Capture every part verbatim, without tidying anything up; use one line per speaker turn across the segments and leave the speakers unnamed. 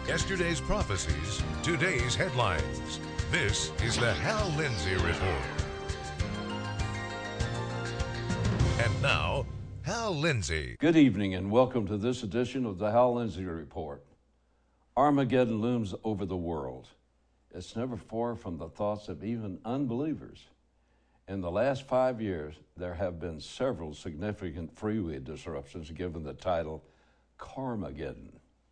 Yesterday's prophecies, today's headlines. This is the Hal Lindsey Report. And now, Hal Lindsey.
Good evening and welcome to this edition of the Hal Lindsey Report. Armageddon looms over the world. It's never far from the thoughts of even unbelievers. In the last five years, there have been several significant freeway disruptions given the title Carmageddon.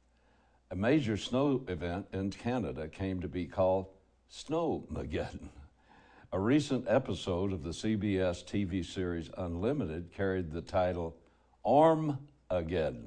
A major snow event in Canada came to be called Snowmageddon. A recent episode of the C B S T V series Unlimited carried the title Armageddon.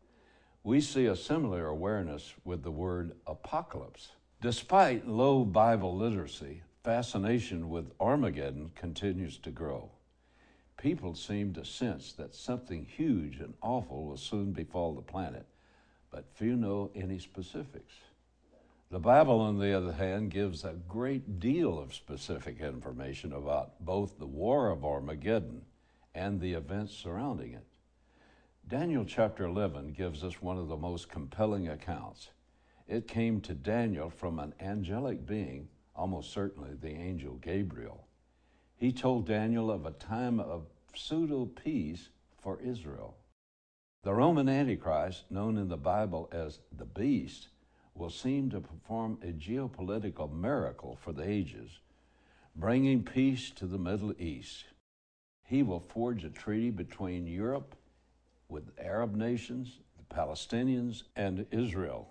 We see a similar awareness with the word apocalypse. Despite low Bible literacy, fascination with Armageddon continues to grow. People seem to sense that something huge and awful will soon befall the planet, but few know any specifics. The Bible, on the other hand, gives a great deal of specific information about both the war of Armageddon and the events surrounding it. Daniel chapter eleven gives us one of the most compelling accounts. It came to Daniel from an angelic being, almost certainly the angel Gabriel. He told Daniel of a time of pseudo-peace for Israel. The Roman Antichrist, known in the Bible as the Beast, will seem to perform a geopolitical miracle for the ages, bringing peace to the Middle East. He will forge a treaty between Europe with Arab nations, the Palestinians, and Israel.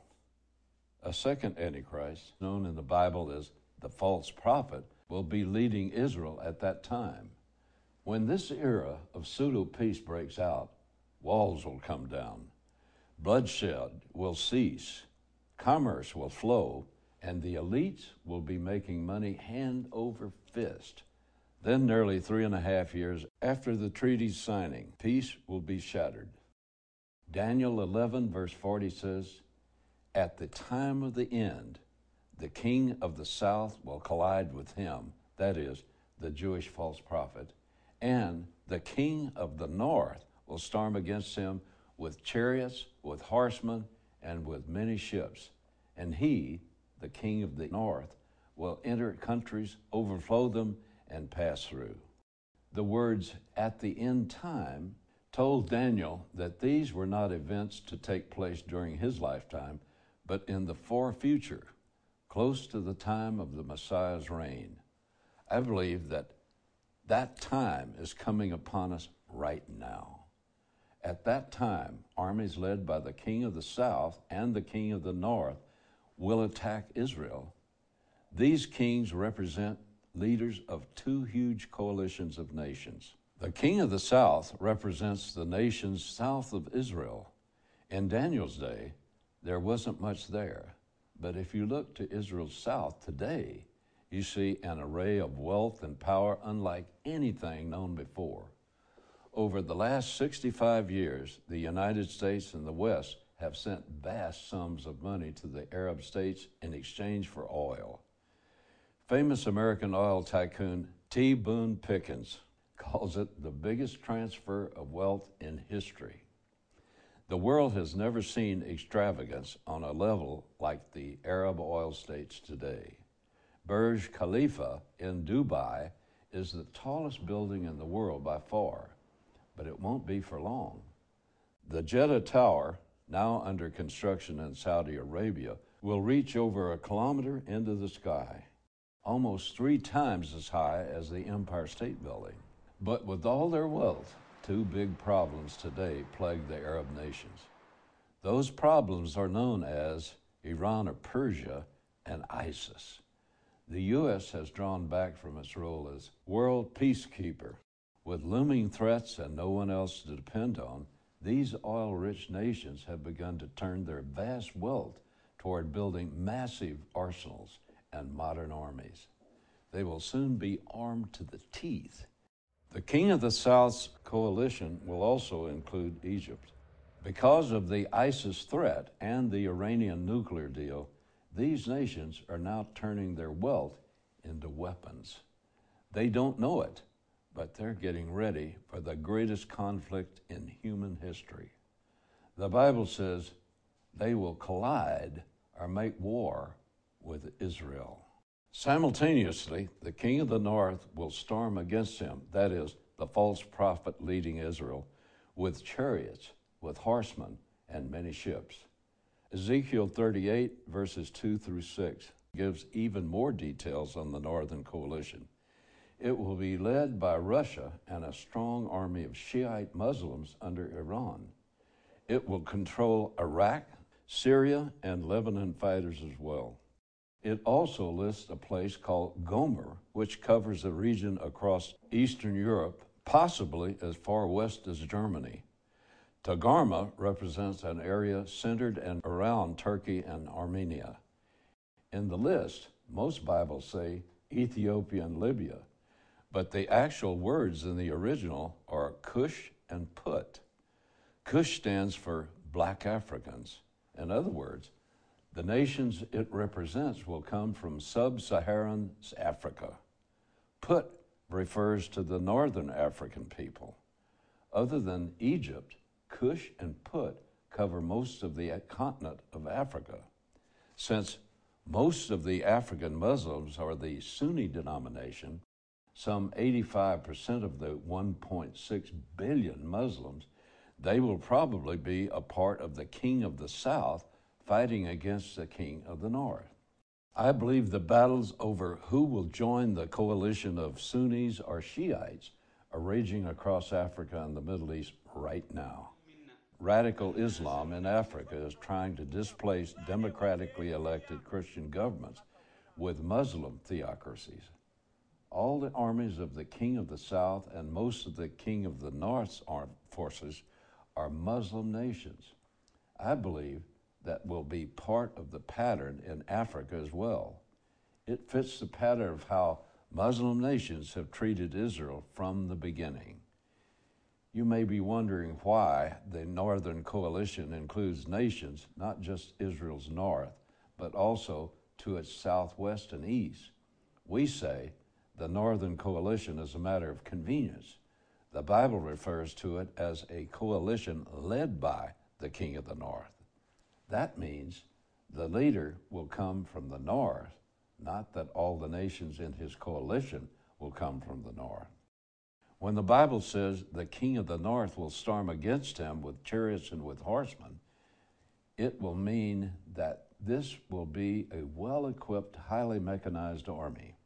A second Antichrist, known in the Bible as the false prophet, will be leading Israel at that time. When this era of pseudo-peace breaks out, walls will come down, bloodshed will cease, commerce will flow, and the elites will be making money hand over fist. Then, nearly three and a half years after the treaty's signing, peace will be shattered. Daniel eleven verse forty says, "At the time of the end, the king of the south will collide with him," that is, the Jewish false prophet, "and the king of the north will storm against him with chariots, with horsemen, and with many ships. And he, the king of the north, will enter countries, overflow them, and pass through." The words "at the end time" told Daniel that these were not events to take place during his lifetime, but in the far future, close to the time of the Messiah's reign. I believe that that time is coming upon us right now. At that time, armies led by the king of the south and the king of the north will attack Israel. These kings represent leaders of two huge coalitions of nations. The king of the south represents the nations south of Israel. In Daniel's day, there wasn't much there. But if you look to Israel's south today, you see an array of wealth and power unlike anything known before. Over the last sixty-five years, the United States and the West have sent vast sums of money to the Arab states in exchange for oil. Famous American oil tycoon T. Boone Pickens calls it the biggest transfer of wealth in history. The world has never seen extravagance on a level like the Arab oil states today. Burj Khalifa in Dubai is the tallest building in the world by far, but it won't be for long. The Jeddah Tower, now under construction in Saudi Arabia, will reach over a kilometer into the sky, almost three times as high as the Empire State Building. But with all their wealth, two big problems today plague the Arab nations. Those problems are known as Iran or Persia and ISIS. The U S has drawn back from its role as world peacekeeper. With looming threats and no one else to depend on, these oil-rich nations have begun to turn their vast wealth toward building massive arsenals and modern armies. They will soon be armed to the teeth. The King of the South's coalition will also include Egypt. Because of the ISIS threat and the Iranian nuclear deal, these nations are now turning their wealth into weapons. They don't know it, but they're getting ready for the greatest conflict in human history. The Bible says they will collide or make war with Israel. Simultaneously, the king of the north will storm against him, that is, the false prophet leading Israel, with chariots, with horsemen, and many ships. Ezekiel thirty-eight, verses two through six, gives even more details on the northern coalition. It will be led by Russia and a strong army of Shiite Muslims under Iran. It will control Iraq, Syria, and Lebanon fighters as well. It also lists a place called Gomer, which covers a region across Eastern Europe, possibly as far west as Germany. Togarmah represents an area centered and around Turkey and Armenia. In the list, most Bibles say Ethiopia and Libya, but the actual words in the original are Cush and Put. Cush stands for Black Africans. In other words, the nations it represents will come from sub-Saharan Africa. Put refers to the northern African people. Other than Egypt, Cush and Put cover most of the continent of Africa. Since most of the African Muslims are the Sunni denomination, some eighty-five percent of the one point six billion Muslims, they will probably be a part of the king of the south fighting against the king of the north. I believe the battles over who will join the coalition of Sunnis or Shiites are raging across Africa and the Middle East right now. Radical Islam in Africa is trying to displace democratically elected Christian governments with Muslim theocracies. All the armies of the king of the south and most of the king of the north's armed forces are Muslim nations. I believe that will be part of the pattern in Africa as well. It fits the pattern of how Muslim nations have treated Israel from the beginning. You may be wondering why the Northern Coalition includes nations, not just Israel's north, but also to its southwest and east. We say the Northern Coalition is a matter of convenience. The Bible refers to it as a coalition led by the King of the North. That means the leader will come from the north, not that all the nations in his coalition will come from the north. When the Bible says the king of the north will storm against him with chariots and with horsemen, it will mean that this will be a well-equipped, highly mechanized army.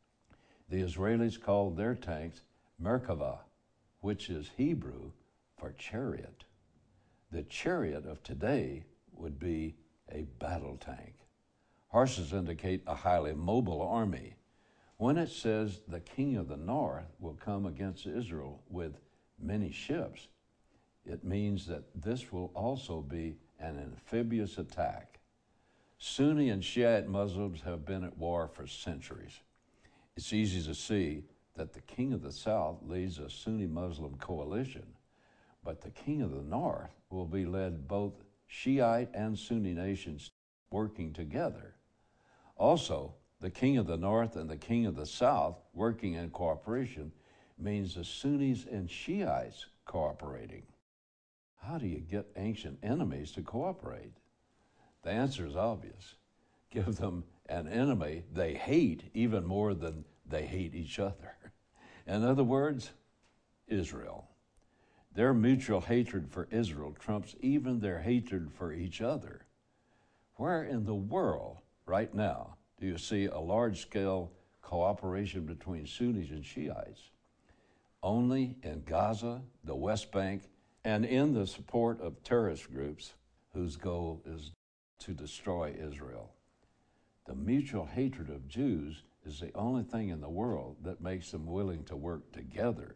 The Israelis called their tanks Merkava, which is Hebrew for chariot. The chariot of today would be a battle tank. Horses indicate a highly mobile army. When it says the king of the north will come against Israel with many ships, it means that this will also be an amphibious attack. Sunni and Shiite Muslims have been at war for centuries. It's easy to see that the king of the south leads a Sunni Muslim coalition, but the king of the north will be led both Shiite and Sunni nations working together. Also, the king of the north and the king of the south working in cooperation means the Sunnis and Shiites cooperating. How do you get ancient enemies to cooperate? The answer is obvious. Give them an enemy they hate even more than they hate each other. In other words, Israel. Their mutual hatred for Israel trumps even their hatred for each other. Where in the world, right now, do you see a large-scale cooperation between Sunnis and Shiites? Only in Gaza, the West Bank, and in the support of terrorist groups whose goal is to destroy Israel. The mutual hatred of Jews is the only thing in the world that makes them willing to work together.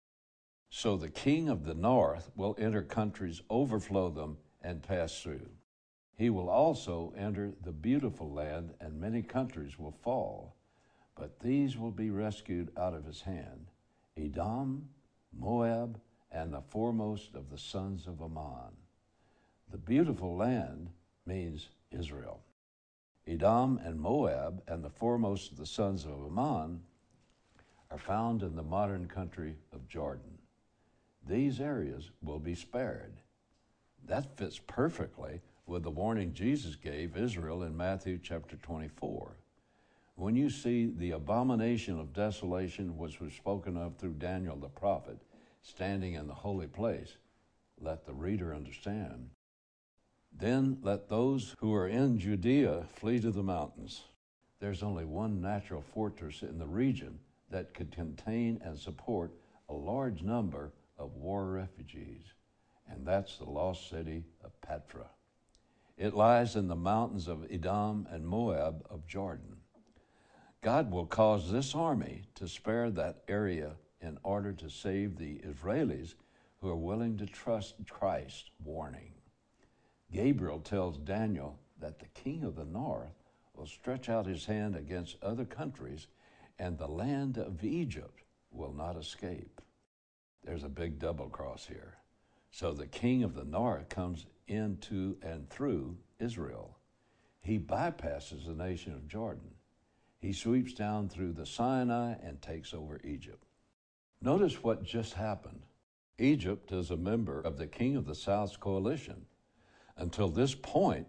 So the king of the north will enter countries, overflow them, and pass through. He will also enter the beautiful land, and many countries will fall, but these will be rescued out of his hand: Edom, Moab, and the foremost of the sons of Ammon. The beautiful land means Israel. Edom and Moab and the foremost of the sons of Ammon are found in the modern country of Jordan. These areas will be spared. That fits perfectly with the warning Jesus gave Israel in Matthew chapter twenty-four. When you see the abomination of desolation which was spoken of through Daniel the prophet standing in the holy place, let the reader understand. Then let those who are in Judea flee to the mountains. There's only one natural fortress in the region that could contain and support a large number of war refugees, and that's the lost city of Petra. It lies in the mountains of Edom and Moab of Jordan. God will cause this army to spare that area in order to save the Israelis who are willing to trust Christ's warning. Gabriel tells Daniel that the king of the north will stretch out his hand against other countries, and the land of Egypt will not escape. There's a big double cross here. So the king of the north comes into and through Israel. He bypasses the nation of Jordan. He sweeps down through the Sinai and takes over Egypt. Notice what just happened. Egypt is a member of the King of the South's coalition. Until this point,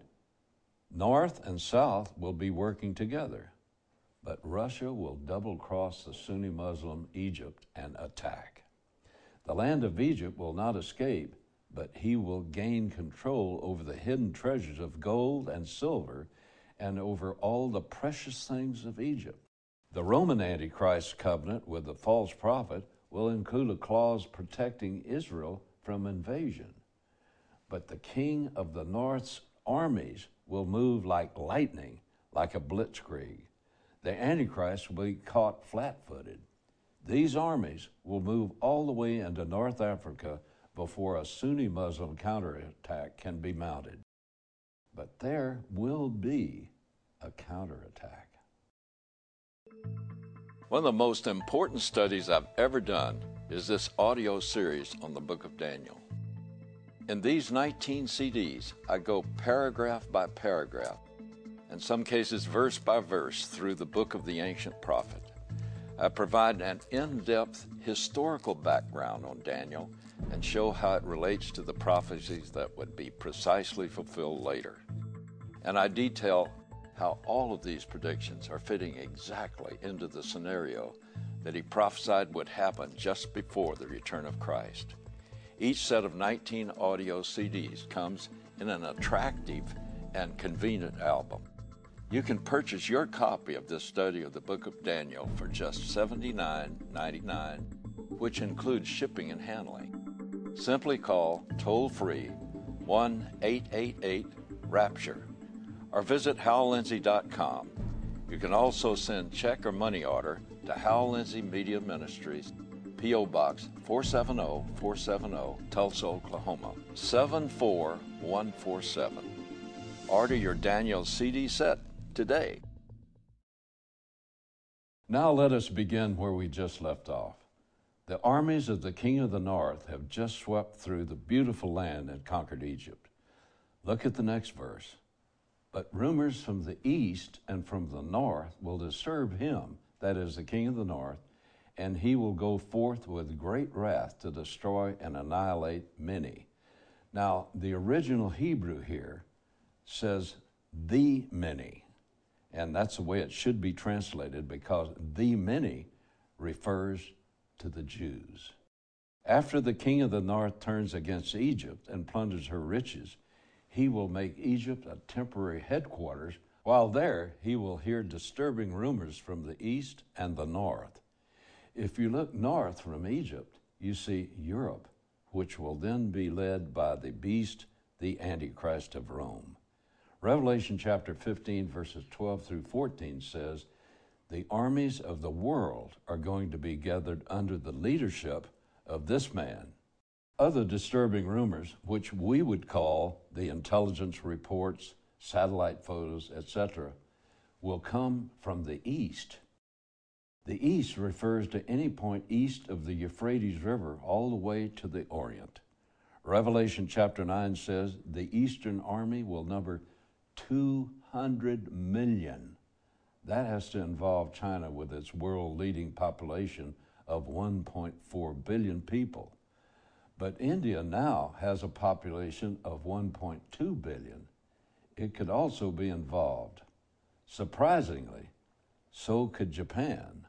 North and South will be working together. But Russia will double-cross the Sunni Muslim Egypt and attack. The land of Egypt will not escape, but he will gain control over the hidden treasures of gold and silver and over all the precious things of Egypt. The Roman Antichrist covenant with the false prophet will include a clause protecting Israel from invasion. But the king of the north's armies will move like lightning, like a blitzkrieg. The Antichrist will be caught flat-footed. These armies will move all the way into North Africa before a Sunni Muslim counterattack can be mounted. But there will be a counterattack. One of the most important studies I've ever done is this audio series on the book of Daniel. In these nineteen C Ds, I go paragraph by paragraph, in some cases verse by verse, through the book of the ancient prophet. I provide an in-depth historical background on Daniel and show how it relates to the prophecies that would be precisely fulfilled later. And I detail how all of these predictions are fitting exactly into the scenario that he prophesied would happen just before the return of Christ. Each set of nineteen audio C Ds comes in an attractive and convenient album. You can purchase your copy of this study of the book of Daniel for just seventy-nine ninety-nine, which includes shipping and handling. Simply call toll-free one eight eight eight RAPTURE or visit hal lindsey dot com. You can also send check or money order to Hal Lindsey Media Ministries, P O Box four seven zero four seven zero, Tulsa, Oklahoma, seven four one four seven. Order your Daniel C D set today. Now let us begin where we just left off. The armies of the king of the north have just swept through the beautiful land and conquered Egypt. Look at the next verse. But rumors from the east and from the north will disturb him, that is the king of the north, and he will go forth with great wrath to destroy and annihilate many. Now, the original Hebrew here says the many, and that's the way it should be translated because the many refers to the Jews. After the king of the north turns against Egypt and plunders her riches, he will make Egypt a temporary headquarters. While there, he will hear disturbing rumors from the east and the north. If you look north from Egypt, you see Europe, which will then be led by the beast, the Antichrist of Rome. Revelation chapter fifteen, verses twelve through fourteen says, the armies of the world are going to be gathered under the leadership of this man. Other disturbing rumors, which we would call the intelligence reports, satellite photos, et cetera, will come from the east. The east refers to any point east of the Euphrates River all the way to the Orient. Revelation chapter nine says the eastern army will number two hundred million. That has to involve China with its world-leading population of one point four billion people. But India now has a population of one point two billion, it could also be involved. Surprisingly, so could Japan.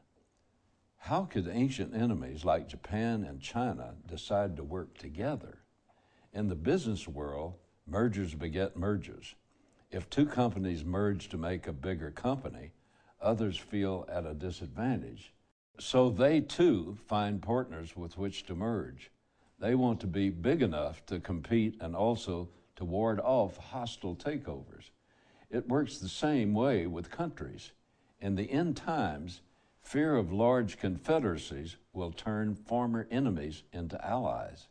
How could ancient enemies like Japan and China decide to work together? In the business world, mergers beget mergers. If two companies merge to make a bigger company, others feel at a disadvantage. So they too find partners with which to merge. They want to be big enough to compete and also to ward off hostile takeovers. It works the same way with countries. In the end times, fear of large confederacies will turn former enemies into allies.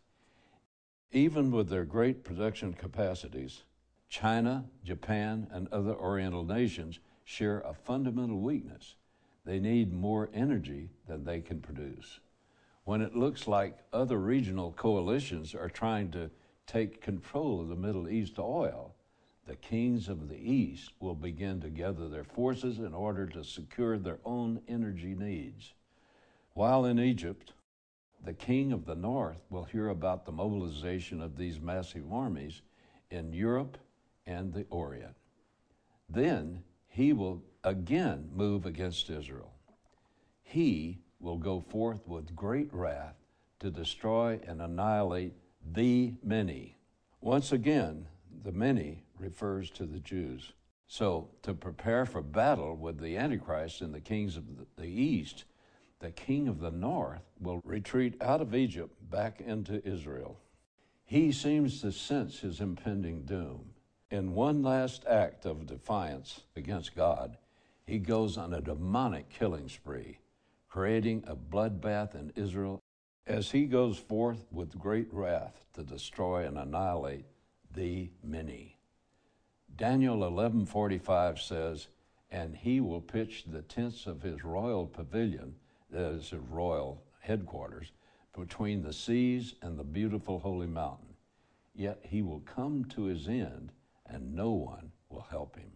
Even with their great production capacities, China, Japan, and other Oriental nations share a fundamental weakness. They need more energy than they can produce. When it looks like other regional coalitions are trying to take control of the Middle East oil, the kings of the East will begin to gather their forces in order to secure their own energy needs. While in Egypt, the king of the North will hear about the mobilization of these massive armies in Europe and the Orient. Then he will again move against Israel. He will go forth with great wrath to destroy and annihilate the many. Once again, the many refers to the Jews. So, to prepare for battle with the Antichrist and the kings of the East, the king of the North will retreat out of Egypt back into Israel. He seems to sense his impending doom. In one last act of defiance against God, he goes on a demonic killing spree, creating a bloodbath in Israel as he goes forth with great wrath to destroy and annihilate the many. Daniel eleven forty-five says, "And he will pitch the tents of his royal pavilion," that is his royal headquarters, "between the seas and the beautiful holy mountain. Yet he will come to his end, and no one will help him."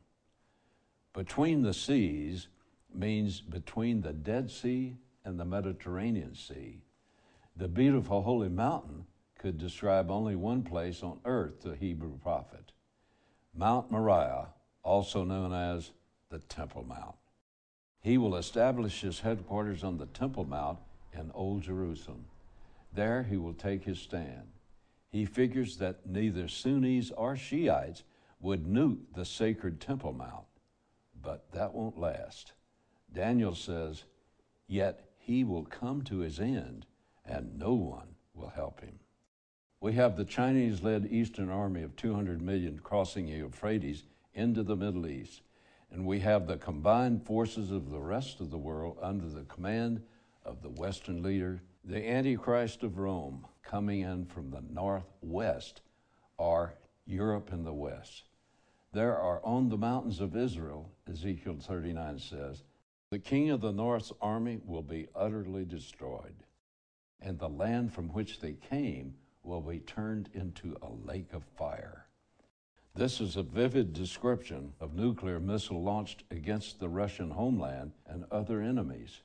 Between the seas means between the Dead Sea and the Mediterranean Sea. The beautiful holy mountain could describe only one place on earth to a Hebrew prophet, Mount Moriah, also known as the Temple Mount. He will establish his headquarters on the Temple Mount in Old Jerusalem. There he will take his stand. He figures that neither Sunnis or Shiites would nuke the sacred Temple Mount, but that won't last. Daniel says, "Yet he will come to his end, and no one will help him." We have the Chinese-led Eastern Army of two hundred million crossing the Euphrates into the Middle East, and we have the combined forces of the rest of the world under the command of the Western leader, the Antichrist of Rome, coming in from the northwest, or Europe in the west. There are on the mountains of Israel, Ezekiel thirty-nine says, the king of the north's army will be utterly destroyed, and the land from which they came will be turned into a lake of fire. This is a vivid description of nuclear missile launched against the Russian homeland and other enemies.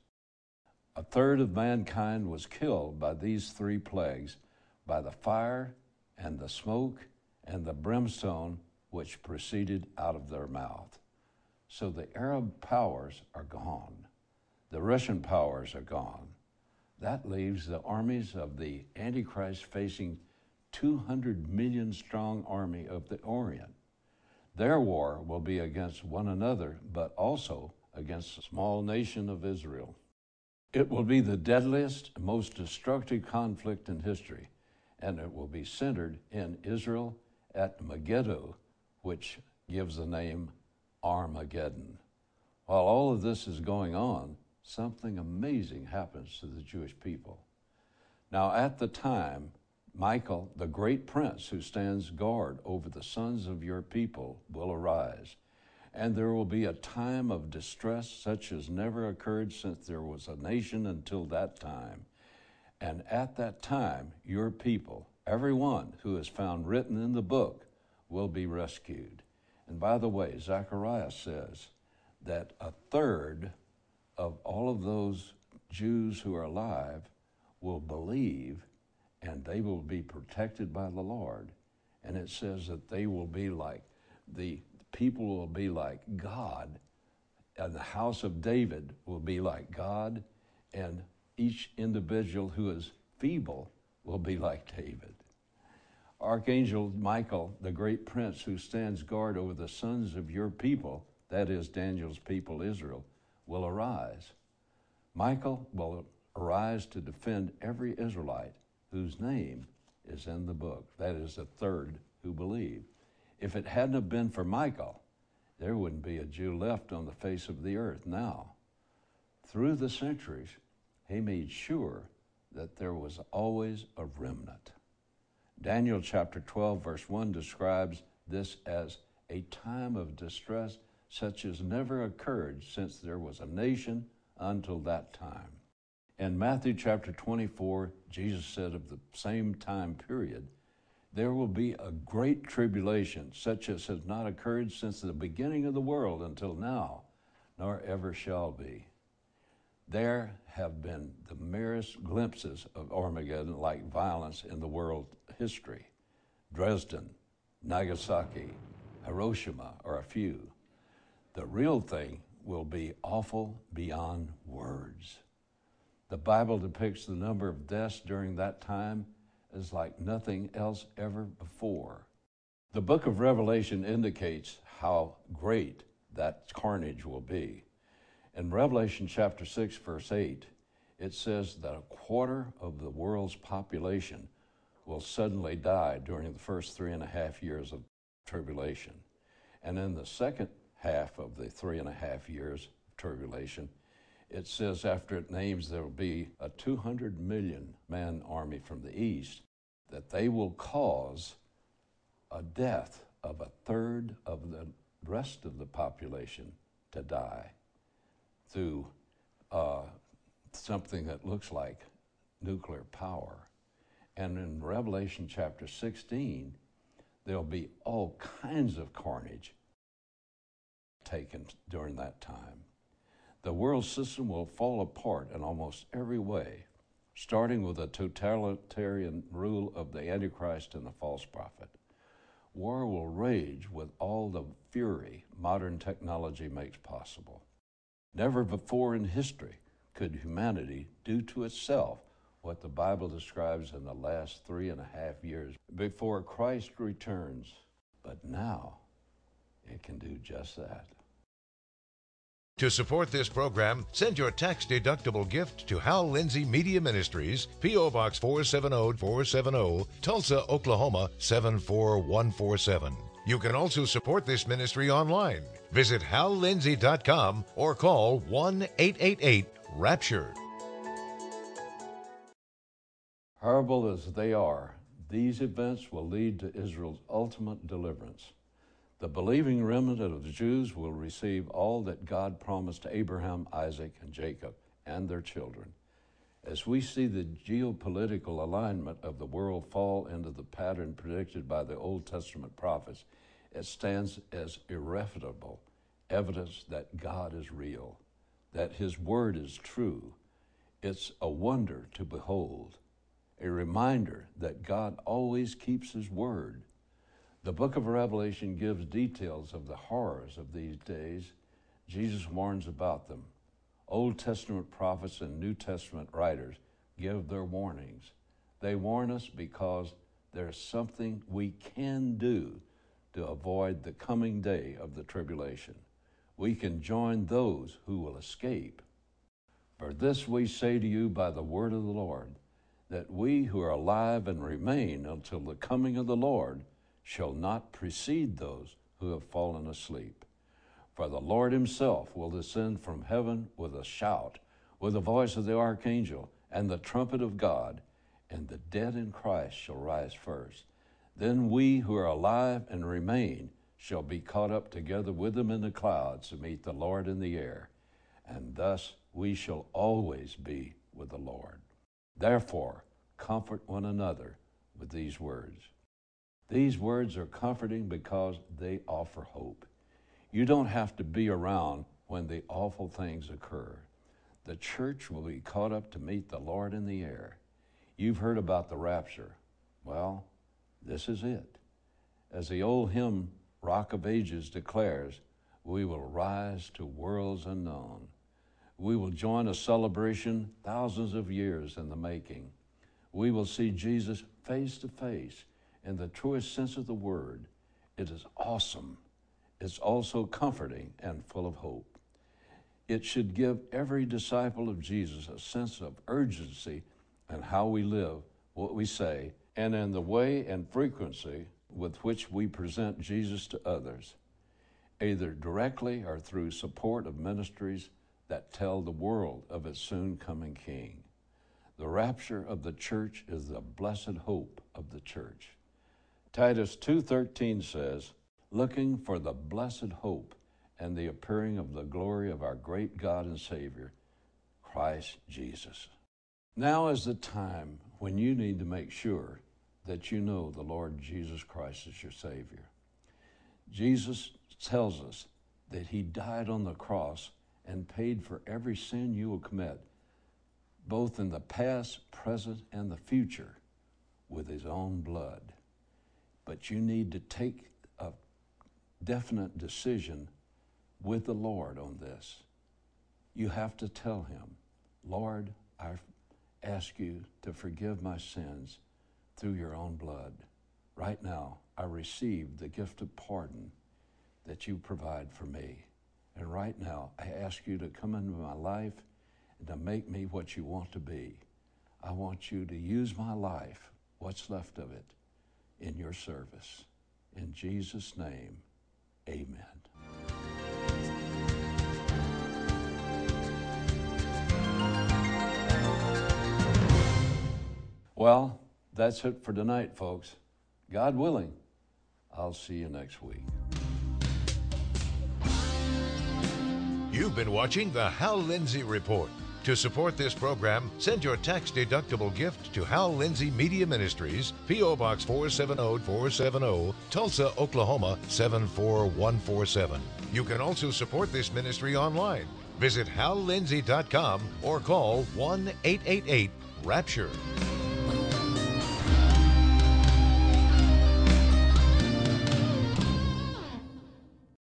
A third of mankind was killed by these three plagues, by the fire and the smoke and the brimstone which proceeded out of their mouth. So the Arab powers are gone. The Russian powers are gone. That leaves the armies of the Antichrist facing two hundred million strong army of the Orient. Their war will be against one another, but also against the small nation of Israel. It will be the deadliest, most destructive conflict in history, and it will be centered in Israel at Megiddo, which gives the name Armageddon. While all of this is going on, something amazing happens to the Jewish people. Now, at the time, Michael, the great prince who stands guard over the sons of your people, will arise, and there will be a time of distress such as never occurred since there was a nation until that time. And at that time, your people, everyone who is found written in the book, will be rescued. And by the way, Zechariah says that a third of all of those Jews who are alive will believe, and they will be protected by the Lord. And it says that they will be like the people will be like God, and the house of David will be like God, and each individual who is feeble will be like David. Archangel Michael, the great prince who stands guard over the sons of your people, that is Daniel's people, Israel, will arise. Michael will arise to defend every Israelite whose name is in the book. That is the third who believe. If it hadn't have been for Michael, there wouldn't be a Jew left on the face of the earth now. Through the centuries, he made sure that there was always a remnant. Daniel chapter twelve, verse one describes this as a time of distress such as never occurred since there was a nation until that time. In Matthew chapter twenty-four, Jesus said of the same time period, there will be a great tribulation such as has not occurred since the beginning of the world until now, nor ever shall be. There have been the merest glimpses of Armageddon like violence in the world history. Dresden, Nagasaki, Hiroshima are a few. The real thing will be awful beyond words. The Bible depicts the number of deaths during that time as like nothing else ever before. The book of Revelation indicates how great that carnage will be. In Revelation chapter six, verse eight, it says that a quarter of the world's population will suddenly die during the first three and a half years of tribulation. And in the second half of the three and a half years of tribulation, it says after it names there will be a two hundred million man army from the east, that they will cause a death of a third of the rest of the population to die through uh, something that looks like nuclear power. And in Revelation chapter sixteen, there'll be all kinds of carnage taken during that time. The world system will fall apart in almost every way, starting with the totalitarian rule of the Antichrist and the false prophet. War will rage with all the fury modern technology makes possible. Never before in history could humanity do to itself what the Bible describes in the last three and a half years before Christ returns. But now it can do just that.
To support this program, send your tax-deductible gift to Hal Lindsey Media Ministries, P O. Box four seven zero four seven zero, Tulsa, Oklahoma seven four one four seven. You can also support this ministry online. Visit hal lindsey dot com or call one eight eight eight RAPTURE.
Horrible as they are, these events will lead to Israel's ultimate deliverance. The believing remnant of the Jews will receive all that God promised to Abraham, Isaac, and Jacob and their children. As we see the geopolitical alignment of the world fall into the pattern predicted by the Old Testament prophets, it stands as irrefutable evidence that God is real, that His word is true. It's a wonder to behold, a reminder that God always keeps His word. The book of Revelation gives details of the horrors of these days. Jesus warns about them. Old Testament prophets and New Testament writers give their warnings. They warn us because there's something we can do to avoid the coming day of the tribulation. We can join those who will escape. For this we say to you by the word of the Lord, that we who are alive and remain until the coming of the Lord shall not precede those who have fallen asleep. For the Lord Himself will descend from heaven with a shout, with the voice of the archangel, and the trumpet of God, and the dead in Christ shall rise first. Then we who are alive and remain shall be caught up together with them in the clouds to meet the Lord in the air, and thus we shall always be with the Lord. Therefore, comfort one another with these words. These words are comforting because they offer hope. You don't have to be around when the awful things occur. The church will be caught up to meet the Lord in the air. You've heard about the rapture. Well, this is it. As the old hymn Rock of Ages declares, we will rise to worlds unknown. We will join a celebration thousands of years in the making. We will see Jesus face to face in the truest sense of the word. It is awesome. It's also comforting and full of hope. It should give every disciple of Jesus a sense of urgency in how we live, what we say, and in the way and frequency with which we present Jesus to others, either directly or through support of ministries that tell the world of its soon coming King. The rapture of the church is the blessed hope of the church. Titus two thirteen says, looking for the blessed hope and the appearing of the glory of our great God and Savior, Christ Jesus. Now is the time when you need to make sure that you know the Lord Jesus Christ is your Savior. Jesus tells us that he died on the cross and paid for every sin you will commit, both in the past, present, and the future, with his own blood. But you need to take a definite decision with the Lord on this. You have to tell him, Lord, I ask you to forgive my sins through your own blood. Right now, I receive the gift of pardon that you provide for me. And right now, I ask you to come into my life and to make me what you want to be. I want you to use my life, what's left of it, in your service. In Jesus' name, amen. Well, that's it for tonight, folks. God willing, I'll see you next week.
You've been watching the Hal Lindsey Report. To support this program, send your tax-deductible gift to Hal Lindsey Media Ministries, P O. Box four seven zero four seven zero, Tulsa, Oklahoma seven four one four seven. You can also support this ministry online. Visit hal lindsey dot com or call one eight eight eight RAPTURE.